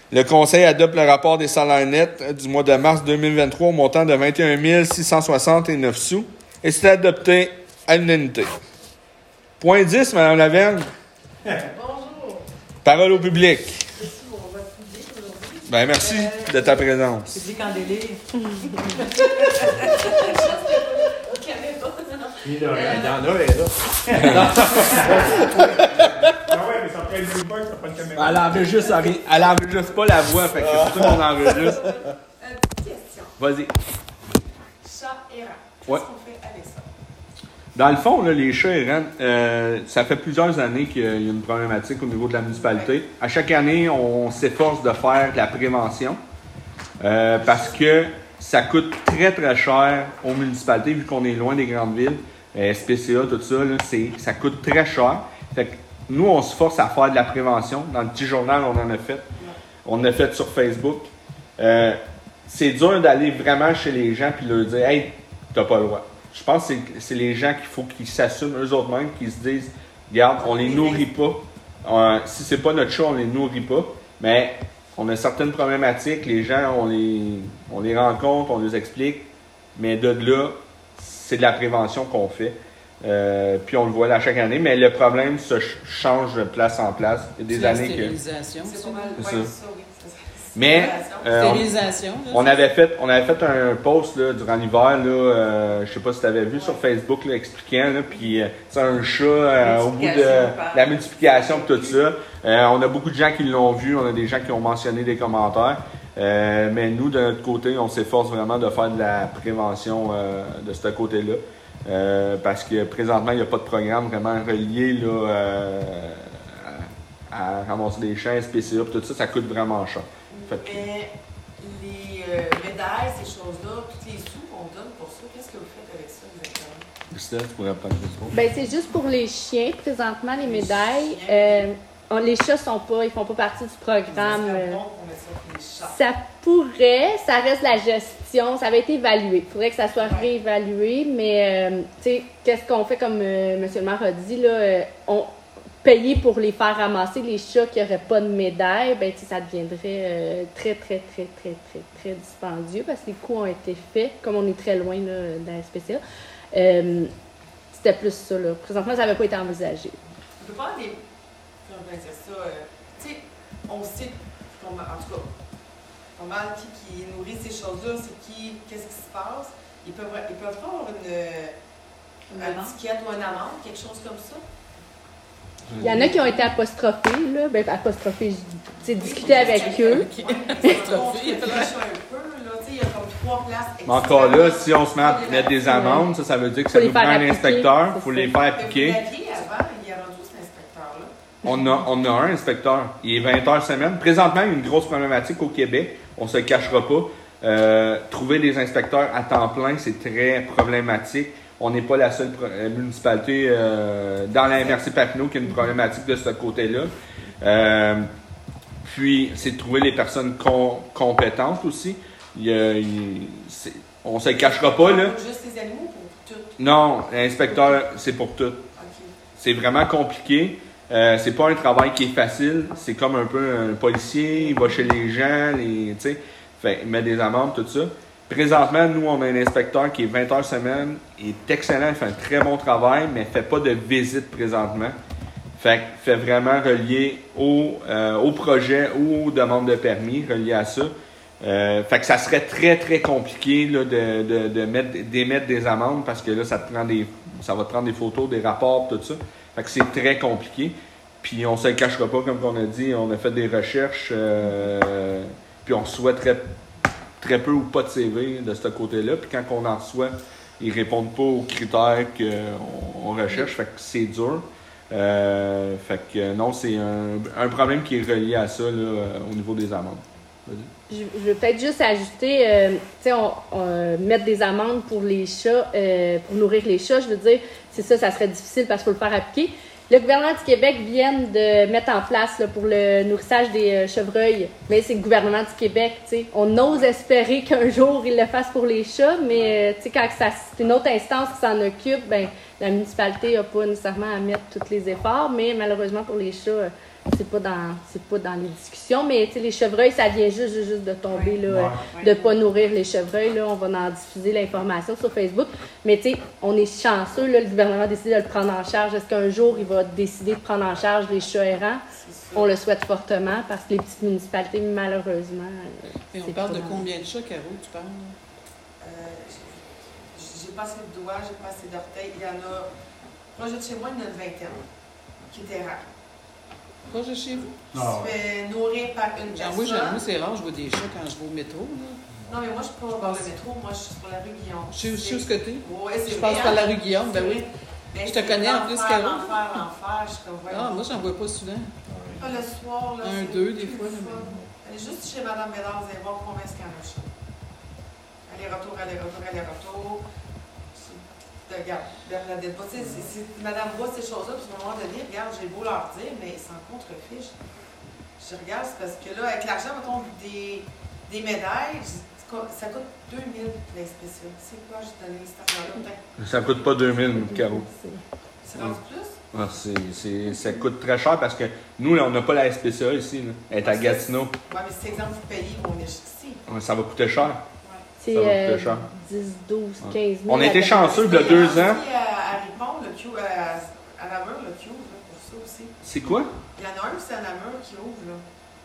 Le Conseil adopte le rapport des salaires nets du mois de mars deux mille vingt-trois au montant de vingt et un mille six cent soixante-neuf sous et c'est adopté à l'unanimité. Point dix, Mme Lavergne. Bonjour. Parole au public. Je suis pour votre public aujourd'hui. Ben, merci de ta présence. Public en délire. Il y en a, elle est là. Ah ouais, mais ça prend une box, ça prend une caméra. Elle enregistre, elle enregistre pas la voix, fait que c'est pour ça qu'on enregistre. Euh, petite question. Vas-y. Chat errant. Qu'est-ce Ouais. qu'on fait avec ça? Dans le fond, là, les chats errants, euh, ça fait plusieurs années qu'il y a une problématique au niveau de la municipalité. À chaque année, on s'efforce de faire de la prévention euh, parce que ça coûte très, très cher aux municipalités vu qu'on est loin des grandes villes. Euh, S P C A, tout ça, là, c'est, ça coûte très cher. Fait que nous, on se force à faire de la prévention. Dans le petit journal, on en a fait. On en a fait sur Facebook. Euh, c'est dur d'aller vraiment chez les gens et leur dire « Hey, t'as pas le droit ». Je pense que c'est, c'est les gens qu'il faut qu'ils s'assument eux-mêmes, qu'ils se disent « Regarde, on les nourrit pas. Euh, si c'est pas notre chat, on les nourrit pas. » Mais on a certaines problématiques. Les gens, on les, on les rencontre, on les explique. Mais de là, c'est de la prévention qu'on fait. Euh, puis on le voit là chaque année. Mais le problème se ch- change de place en place. Il y a des C'est la années que... stérilisation. C'est ça. pas mal. C'est Ouais, ça. c'est ça, oui. C'est ça. Mais euh, on- Stérilisation. là, On ça. avait fait, on avait fait un post là, durant l'hiver, là, euh, je sais pas si tu avais vu sur Facebook là, expliquant, là, puis euh, c'est un chat euh, au bout de Multiplication par- la multiplication et tout ça. Euh, on a beaucoup de gens qui l'ont vu, on a des gens qui ont mentionné des commentaires. Euh, mais nous, de notre côté, on s'efforce vraiment de faire de la prévention euh, de ce côté-là. Euh, parce que présentement, il n'y a pas de programme vraiment relié là, euh, à, à ramasser des champs, S P C A, puis tout ça, ça coûte vraiment cher. Fait que- Mais les euh, médailles, ces choses-là, tous les sous qu'on donne pour ça, qu'est-ce que vous faites avec ça exactement? Christelle, tu pourrais prendre le micro. Ben, c'est juste pour les chiens, présentement, les médailles. chiens. Euh, on- les chats sont pas, ils font pas partie du programme. Ça serait euh, bon qu'on mette ça pour les chats. Ça pourrait, ça reste la gestion, ça avait été évalué. Il faudrait que ça soit réévalué, mais euh, tu sais, qu'est-ce qu'on fait comme euh, M. le maire a dit, là, euh, on payer pour les faire ramasser les chats qui n'auraient pas de médaille, ben tu sais, ça deviendrait euh, très, très, très, très, très, très dispendieux parce que les coûts ont été faits, comme on est très loin là, de la S P C A. Euh, c'était plus ça, là. Présentement, ça n'avait pas été envisagé. On peut pas des. Comment on peut dire ça? euh, tu sais, on sait, qu'on- en tout cas, pas mal qui, qui nourrit ces choses-là, c'est qui, qu'est-ce qui se passe. Ils peuvent, ils peuvent pas avoir une, Une une amende? étiquette ou une amende, quelque chose comme ça. Il y en a qui ont été apostrophés, là. Ben, apostrophés, j'ai discuté avec eux. Ok. On se réfléchit un peu, là, tu sais, il y a comme trois places. Mais encore là, si on se met à mettre des amendes, ça, ça veut dire que ça Faut les nous prend faire un appliquer, inspecteur, il c'est faut ça. les faire Mais vous appliquer. l'aviez avant, il y a rendu cet inspecteur-là. On a, on a un inspecteur. Il est vingt heures semaine. Présentement, il y a une grosse problématique au Québec. On se le cachera pas. Euh, trouver des inspecteurs à temps plein, c'est très problématique. On n'est pas la seule pro- euh, municipalité euh, dans la M R C Papineau qui a une problématique de ce côté-là. Euh, puis, c'est de trouver les personnes com- compétentes aussi. Il y a- il- c'est- on se le cachera pas, là. Pour juste les animaux ou pour tout? Non, l'inspecteur, c'est pour tout. OK. C'est vraiment compliqué. Euh, c'est pas un travail qui est facile. C'est comme un peu un policier, il va chez les gens, les, tu sais, fait, il met des amendes, tout ça. Présentement, nous, on a un inspecteur qui est vingt heures semaine, il est excellent, il fait un très bon travail, mais il fait pas de visite présentement. Fait qu'il fait vraiment relié au, euh, au projet ou aux demandes de permis, relié à ça. Euh, fait que ça serait très, très compliqué là, de, de, de mettre, d'émettre des amendes parce que là, ça te prend des, ça va te prendre des photos, des rapports, tout ça. Fait que c'est très compliqué. Puis on se le cachera pas, comme on a dit, on a fait des recherches, euh, puis on reçoit très, très peu ou pas de C V de ce côté-là. Puis quand on en reçoit, ils répondent pas aux critères qu'on on recherche. Fait que c'est dur. Euh, fait que non, c'est un, un problème qui est relié à ça là, euh, au niveau des amendes. Vas-y. Je, je veux peut-être juste ajouter, euh, tu sais, on, on- mettre des amendes pour les chats, euh, pour nourrir les chats, je veux dire, c'est ça, ça serait difficile parce qu'il faut le faire appliquer. Le gouvernement du Québec vient de mettre en place là, pour le nourrissage des euh, chevreuils, mais c'est le gouvernement du Québec, tu sais. On ose espérer qu'un jour il le fasse pour les chats, mais euh, tu sais, quand ça, c'est une autre instance qui s'en occupe, ben la municipalité n'a pas nécessairement à mettre tous les efforts, mais malheureusement pour les chats, euh, c'est pas dans c'est pas dans les discussions. Mais tu sais, les chevreuils, ça vient juste, juste, juste de tomber, là, euh, de ne pas nourrir les chevreuils. Là. On va en diffuser l'information sur Facebook. Mais tu sais, on est chanceux, là, le gouvernement a décidé de le prendre en charge. Est-ce qu'un jour, il va décider de prendre en charge les chats errants? On le souhaite fortement parce que les petites municipalités, malheureusement. euh, Et on c'est parle pas de dans- combien de chats, Caro, tu parles? Euh, j'ai- j'ai pas assez de doigts, j'ai pas assez d'orteils. Il y en a, proche de chez moi, il y en a une vingtaine qui étaient rares. Proche de chez vous? Qui se fait nourrir par une Genre, personne. moi, j'avoue, c'est rare, je vois des chats quand je vais au métro. Là. Non, mais moi, je suis pas par le métro, moi, je suis sur la rue Guillaume. Je sais je sais où ce que t'es. Ouais, c'est Je vrai, passe par hein? la rue Guillaume, ben oui. Mais Je te c'est connais en plus, l'enfer, Caro. L'enfer, l'enfer, je suis comme, voyons. Ah, moi, j'en vois pas souvent. Pas le soir, là. Un, c'est deux, des plus fois, là, fun. mais- Allez juste chez Mme Bédard, vous allez voir combien est-ce qu'il y en a chat. Aller-retour, aller-retour, aller-retour. C'est- Regarde, Bernadette, tu sais, c'est- c'est- Madame voit ces choses-là, puis à un moment donné, regarde, j'ai beau leur dire, mais ils s'en contrefichent. Je regarde, c'est parce que là, avec l'argent, mettons, des, des médailles, je- ça coûte deux mille les spéciaux. C'est quoi, je donné cet argent-là? Ça coûte pas deux mille, Caro. C'est rendu plus? Ah, c'est, c'est, ça coûte très cher parce que nous, là, on n'a pas la S P C A ici. Là. Elle est à Gatineau. Oui, mais c'est exemple, vous payez vos niches ici. Ouais, ça va coûter cher. C'est Ça va euh, coûter cher. dix, douze, quinze mille. On a été à- chanceux il y a deux ans. Il y a à Ripon, le Q, à, à Namur, le Q, là, pour ça aussi. C'est quoi? Il y en a un, c'est à Namur qui ouvre, là.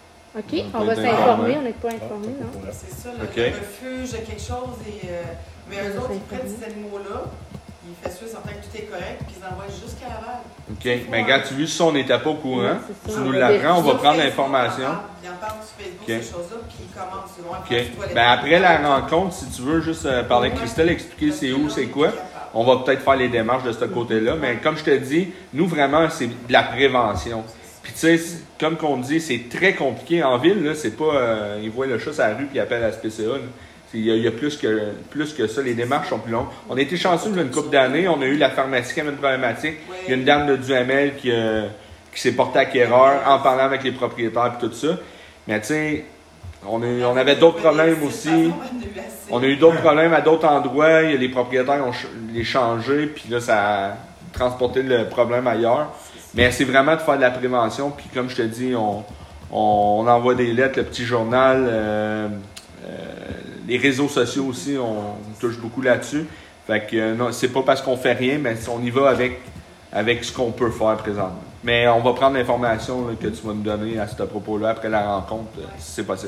OK, On on peut va être s'informer. informé. On n'est pas informé, non? C'est ça, le, Ok. le refuge, quelque chose. Et, euh, mais On eux va autres, ils s'informer. prennent ces animaux-là, ils font sûr certain que tout est correct, puis ils envoient jusqu'à Laval. OK. Mais quand tu vis ça, on n'était pas au courant. Oui, c'est Tu ça. nous On va l'apprends, on va Sur prendre Facebook, l'information. Ils en parlent sur Facebook, Ok. ces choses-là, puis ils commentent. Ils vont OK. après, tu dois les Ben, faire. après la rencontre, si tu veux juste euh, parler avec Christelle, expliquer c'est où, c'est quoi, on va peut-être faire les démarches de ce côté-là. Mais comme je te dis, nous, vraiment, c'est de la prévention. Puis, tu sais, c'est- comme qu'on dit, c'est très compliqué. En ville, là, c'est pas. Euh, ils voient le chat sur la rue puis ils appellent la S P C A. là. C'est- Il y a, il y a plus, que, plus que ça. Les démarches sont plus longues. On a été chanceux il y a une couple d'années. On a eu la pharmacie qui avait une problématique. Il y a une dame de Duhamel qui, euh, qui s'est portée acquéreur en parlant avec les propriétaires et tout ça. Mais, tu sais, on, a eu- on avait d'autres problèmes aussi. On a eu d'autres problèmes à d'autres endroits. Il y a les propriétaires ont ch- les changé, puis là, ça a transporté le problème ailleurs. Mais c'est vraiment de faire de la prévention. Puis comme je te dis, on, on, on envoie des lettres, le petit journal, euh, euh, les réseaux sociaux aussi, on, on touche beaucoup là-dessus. Fait que euh, non, c'est pas parce qu'on fait rien, mais on y va avec, avec ce qu'on peut faire présentement. Mais on va prendre l'information là, que tu vas nous donner à ce propos-là après la rencontre, euh, si c'est possible.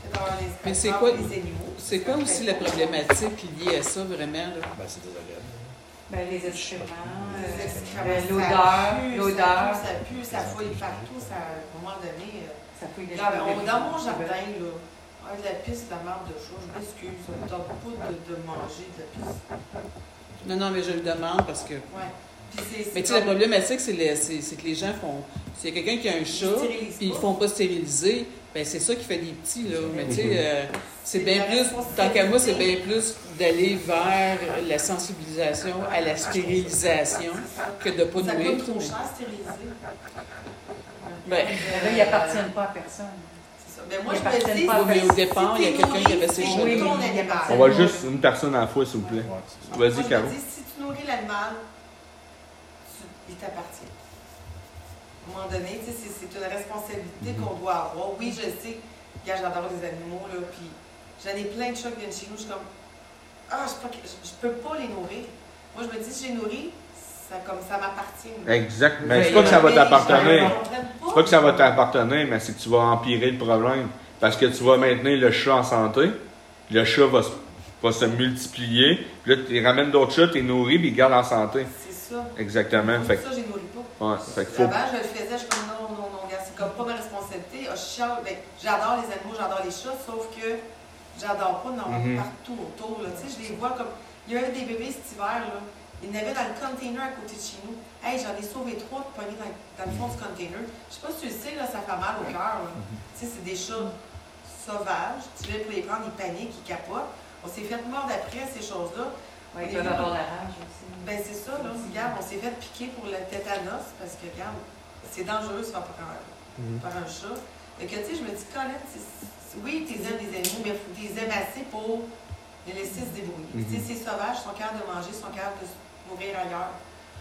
Mais c'est quoi, c'est quoi aussi la problématique liée à ça, vraiment? Là? Ben, c'est désagréable. Ben, les excréments, Les euh, excréments, euh, ça l'odeur, pue, l'odeur. Ça pue, ça fouille partout, ça, à un moment donné. euh, Ça peut y Regarde, on- dans mon jardin, là, ah, de la pisse, de la marde de chat, je m'excuse, ça me tente pas de, de manger de la pisse. Non, non, mais je le demande parce que. Ouais. Puis c'est- Mais tu c'est sais, la comme- problématique, c'est, les- c'est, c'est que les gens font. S'il y a quelqu'un qui a un chat, stérilisent puis ils pas. font pas stériliser, ben c'est ça qui fait des petits, là. Mais tu sais, euh, c'est C'est bien la plus, tant qu'à moi, c'est bien responsabilité. plus d'aller vers la sensibilisation à la stérilisation que de pas Ça nourrir. coûte trop cher stériliser. Ben, Mais là, ils appartiennent pas à personne. C'est ça. Mais moi, Ils je me appartiennent dis, pas à mais au si départ, il y a t'es quelqu'un qui avait nourri, ses c'est chats. Oui, ton mais il y a animal. personne. On va juste une personne à la fois, s'il vous plaît. Ouais, c'est ça. Vas-y, Moi, je Caro. me dis, si tu nourris l'animal, tu- il t'appartient. À un moment donné, tu sais, c'est c'est une responsabilité qu'on doit avoir. Oui, je sais, regarde, j'adore les animaux, là, puis j'en ai plein de chats qui viennent chez nous, je suis comme, ah, je, peux- je, je peux pas les nourrir. Moi, je me dis, si j'ai nourri, ça, comme ça m'appartient. là. Exact. Mais c'est pas que ça va Mais t'appartenir. les gens comprennent C'est pas que ça va t'appartenir, mais c'est que tu vas empirer le problème. Parce que tu vas maintenir le chat en santé, le chat va se, va se multiplier, puis là, tu ramènes d'autres chats, tu les nourris, puis ils gardent en santé. C'est ça. Exactement. Pour Fait ça, que, j'ai nourri pas. ouais, fait que faut. Avant, je le faisais, je suis comme non, non, non, regarde, c'est comme pas ma responsabilité. Ah, je chiale, ben, j'adore les animaux, j'adore les chats, sauf que j'adore pas d'en Mhm. partout autour. Là. Tu sais, je les vois comme. Il y a eu des bébés cet hiver, là. Il y en avait dans le container à côté de chez nous. Hey, j'en ai sauvé trois de poignées dans, dans le fond du container. Je sais pas si tu le sais, là, ça fait mal au cœur. là. Tu sais, c'est des chats sauvages. Tu viens pour les prendre, ils paniquent, ils capotent. On s'est fait mordre après ces choses-là. Oui, ils peuvent avoir la rage aussi. Ben c'est ça, là. Regarde, on s'est fait piquer pour le tétanos parce que, regarde, c'est dangereux de se faire par un, par un chat. Et que, tu sais, je me dis, Colette, c'est- c'est- oui, tu aimes des animaux, mais il faut que tu les aimes assez pour les laisser se débrouiller. Tu sais, c'est sauvage, ils sont capables de manger, ils sont capables de se nourrir ailleurs.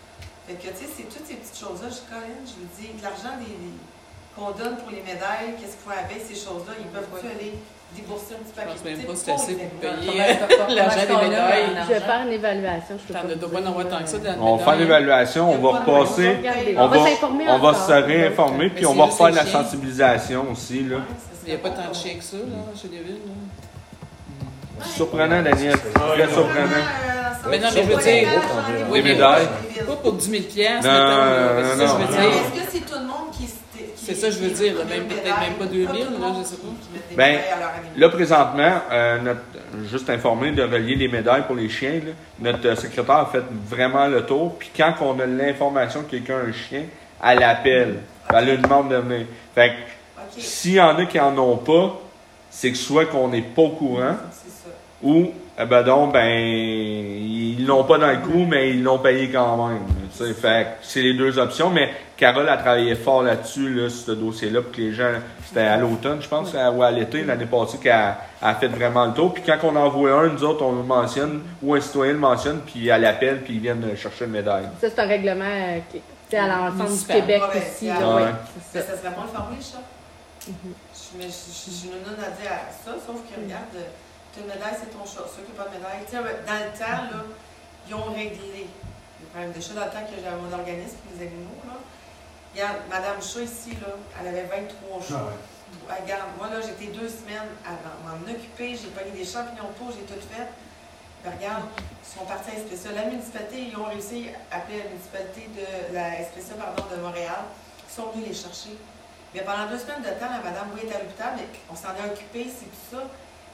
Fait que, tu sais, c'est toutes ces petites choses-là. Je connais, je vous dis, l'argent des- qu'on donne pour les médailles, qu'est-ce qu'il faut avec ces choses-là, ils peuvent-tu aller débourser un petit Je paquet pense même de pas que petits c'est assez pour pour les payer Comment- l'argent comment des est-ce qu'on a médailles. un Je vais argent? faire une évaluation. Je peux T'en pas as vous pas dire, non tant que ça euh, dans la On va faire médaille. l'évaluation, on va Il y a pas de repasser. Regardez, On on va va, s'informer on va encore. se réinformer, puis Mais on c'est va juste refaire les la chiens. sensibilisation aussi. Là. Il n'y a pas tant de chiens que ça, là, chez les villes. là. Surprenant, Daniel. Très surprenant. Mais non, mais je veux dire, Les médailles. Pas pour dix mille piastres, Non, mettons, là. non, C'est ça que je non. veux Mais dire. est-ce que c'est tout le monde qui... qui- C'est ça que je veux dire, là, même- peut-être même pas deux mille, tout le là, monde je sais pas. qui- qui met des Ben, médailles à leur animal. Là, présentement, euh, notre, juste informé de relier les médailles pour les chiens, là, notre secrétaire a fait vraiment le tour. Puis quand on a l'information que quelqu'un a un chien, elle appelle. Elle lui demande de venir. Fait que OK, s'il y en a qui en ont pas, c'est que soit qu'on n'est pas au courant, c'est ça. ou eh ben donc, ben, ils l'ont pas dans le coup, mais ils l'ont payé quand même. Tu sais, fait que c'est les deux options. Mais Carole a travaillé fort là-dessus, là, sur ce dossier-là, pour que les gens. C'était à l'automne, je pense, ou à l'été, l'année passée, qu'elle a, a fait vraiment le tour. Puis quand on en voit un, nous autres, on le mentionne, ou un citoyen le mentionne, puis elle appelle, puis ils viennent chercher une médaille. Ça, c'est un règlement euh, qui tu sais, à l'ensemble du Municipal. Québec Ouais, aussi. ouais. là, ouais, Ouais. c'est Mais ça. ça serait pas le former, ça. Je, mais je, je, je suis une nonne à dire à ça, sauf que regarde, tu as une médaille, c'est ton chat. Ceux qui n'ont pas de médaille, tu sais, dans le temps, là, ils ont réglé le problème de chat dans le temps que j'avais mon organisme, les animaux, là. Regarde, Madame Chat ici, là, elle avait vingt-trois chats. Ah ouais. Regarde, moi, là, j'étais deux semaines avant m'en occuper, j'ai pogné des champignons pour, j'ai tout fait. Ben, regarde, ils sont partis à S P C A. La municipalité, ils ont réussi à appeler la municipalité de la S P C A, pardon, de Montréal. Ils sont venus les chercher. Mais pendant deux semaines de temps, la madame, oui, était à l'hôpital, mais on s'en est occupé, c'est tout ça.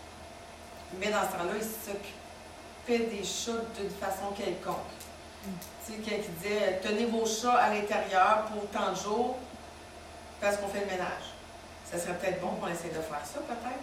Mais dans ce temps-là, ils s'occupaient des chats d'une façon quelconque. Tu sais, quelqu'un qui disait, tenez vos chats à l'intérieur pour tant de jours, parce qu'on fait le ménage. Ça serait peut-être bon qu'on essaie de faire ça, peut-être.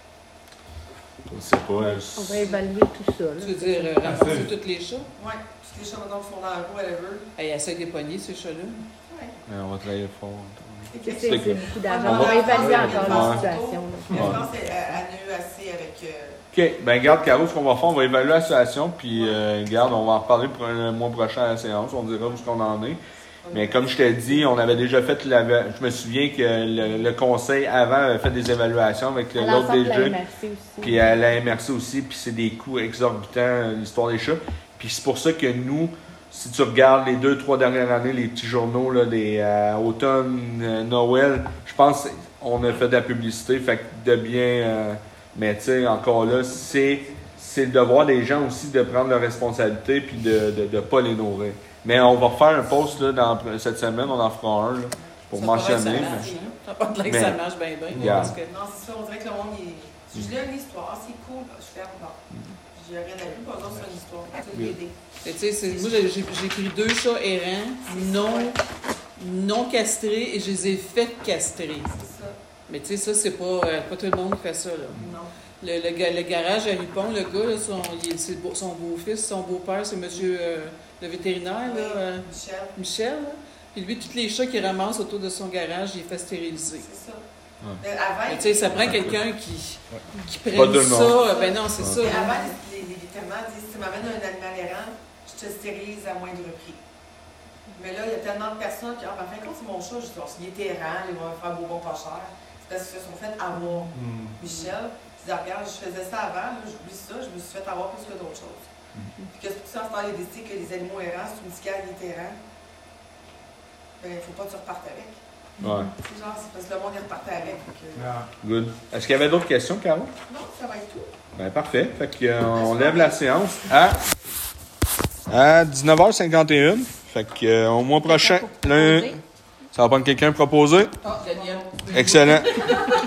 Je sais pas. euh, On va évaluer tout ça. Tu Là. veux dire, euh, ramasser tous les chats? Oui, tous les chats, maintenant, qui sont dans la roue, whatever. Hey, essaye des poignées, ces chats-là. Ouais. euh, on va travailler fort. C'est C'est c'est que- beaucoup d'argent. On On va va- évaluer Ouais. encore la Ouais. situation. là. Mais Ouais. je pense qu'elle a eu assez avec. Euh, OK. Ben, garde, Caro, ce qu'on va faire, on va évaluer la situation, puis, euh, garde, on va en reparler pour le mois prochain à la séance. On dira où est-ce qu'on en est. Mais comme je t'ai dit, on avait déjà fait la. Je me souviens que le, le conseil avant avait fait des évaluations avec À l'autre l'ensemble de la D G. M R C aussi. Puis à la M R C aussi, puis c'est des coûts exorbitants, l'histoire des chats. Puis c'est pour ça que nous, si tu regardes les deux, trois dernières années, les petits journaux, là, des euh, automne, euh, Noël, je pense qu'on a fait de la publicité, fait que de bien. Euh, mais tu sais, encore là, c'est, c'est le devoir des gens aussi de prendre leurs responsabilités puis de ne de, de pas les nourrir. Mais on va refaire un post là, dans, cette semaine, on en fera un là, pour Ça paraît que mentionner. Ça mais- marche, hein? Ça pas de l'air que Mais- ça marche bien, bien. Regarde. Parce que Non, c'est ça, on dirait que le monde, il... si je lis une histoire, ah, c'est cool, je fais, bon, j'ai rien à dire, pas d'autres sur une histoire, c'est une idée. Et tu sais, c'est- moi, j'ai, j'ai j'ai pris deux chats errants, non, non castrés, et je les ai fait castrer. C'est ça, Mais tu sais, ça, c'est pas, euh, pas tout le monde qui fait ça, là. non. Le, le, ga- le garage à Ripon, le gars, là, son, il est- c'est le beau- son beau-fils, son beau-père, c'est monsieur euh, le vétérinaire, Oui, là, euh, Michel, Michel. Là. Puis lui, tous les chats qu'il ramasse autour de son garage, il les fait stériliser. c'est ça. Ouais. Mais avant, Mais tu sais, ça prend quelqu'un qui, qui Pas prenne tout le ça. monde. Ben non, c'est Ouais. ça. mais là. avant, les, les vétérinaires disent, si tu m'amènes un animal errant, je te stérilise à moindre prix. Mais là, il y a tellement de personnes qui, ah, ben, en fin de compte, c'est mon chat, je dis, bon, s'il était errant, il va me faire beau bon pas cher. C'est parce qu'ils se sont fait avoir. Hmm. Michel, je dis, regarde, je faisais ça avant, là, j'oublie ça, je me suis fait avoir plus que d'autres choses. Puis que c'est pour ça, en ce temps, il a décidé que les animaux errants, si tu me dis qu'il est errant, ben, il ne faut pas que tu repartes avec. Ouais, C'est genre, c'est parce que le monde est reparti avec. donc, euh, Ah. good. Est-ce qu'il y avait d'autres questions, Caro? Non, ça va être tout. Ben parfait. Fait que, euh, on lève la séance à, à dix-neuf heures cinquante et un. Fait que euh, au mois prochain, Pour lundi, proposer. ça va prendre quelqu'un proposer. Ah, Daniel. Excellent.